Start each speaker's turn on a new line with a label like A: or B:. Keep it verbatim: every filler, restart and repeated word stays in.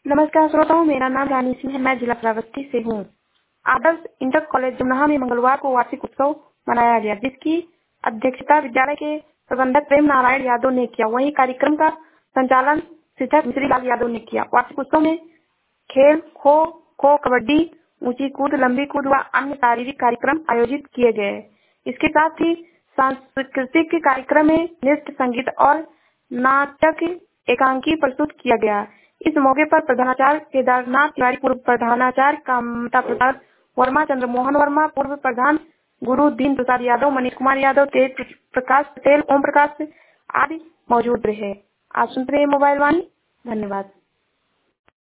A: नमस्कार श्रोताओं, मेरा नाम रानी सिंह है। मैं जिला श्रावस्ती से हूँ। आदर्श इंटर कॉलेज जमुना में मंगलवार को वार्षिक उत्सव मनाया गया, जिसकी अध्यक्षता विद्यालय के प्रबंधक प्रेम नारायण यादव ने किया। वहीं कार्यक्रम का संचालन शिक्षक मिश्री लाल यादव ने किया। वार्षिक उत्सव में खेल, खो खो, कबड्डी, ऊंची कूद, लंबी कूद व अन्य शारीरिक कार्यक्रम आयोजित किए गए। इसके साथ ही सांस्कृतिक कार्यक्रम में नृत्य, संगीत और नाटक एकांकी प्रस्तुत किया गया। इस मौके पर प्रधानाचार्य केदारनाथ तिवारी, पूर्व प्रधानाचार्य कामता प्रसाद वर्मा, चंद्रमोहन वर्मा, पूर्व प्रधान गुरु दीन प्रसाद यादव, मनीष कुमार यादव, तेज प्रकाश पटेल, ओम प्रकाश आदि मौजूद रहे। आप सुनते रहिए मोबाइल वाणी। धन्यवाद।